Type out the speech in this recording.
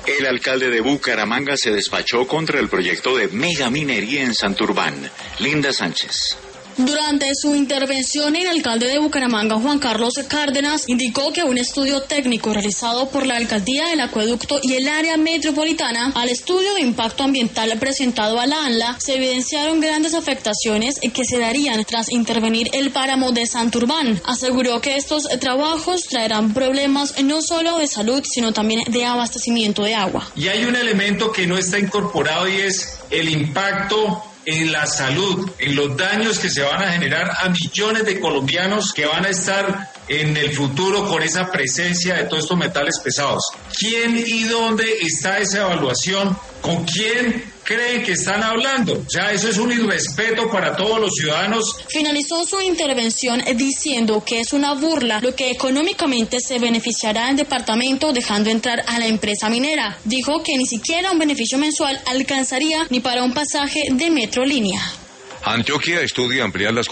El alcalde de Bucaramanga se despachó contra el proyecto de megaminería en Santurbán. Linda Sánchez. Durante su intervención, el alcalde de Bucaramanga, Juan Carlos Cárdenas, indicó que un estudio técnico realizado por la Alcaldía del Acueducto y el área metropolitana al estudio de impacto ambiental presentado a la ANLA se evidenciaron grandes afectaciones que se darían tras intervenir el páramo de Santurbán. Aseguró que estos trabajos traerán problemas no solo de salud, sino también de abastecimiento de agua. Y hay un elemento que no está incorporado y es el impacto en la salud, en los daños que se van a generar a millones de colombianos que van a estar en el futuro con esa presencia de todos estos metales pesados. ¿Quién y dónde está esa evaluación? ¿Con quién creen que están hablando? O sea, eso es un irrespeto para todos los ciudadanos. Finalizó su intervención diciendo que es una burla lo que económicamente se beneficiará al departamento dejando entrar a la empresa minera. Dijo que ni siquiera un beneficio mensual alcanzaría ni para un pasaje de Metrolínea. Antioquia estudia ampliar las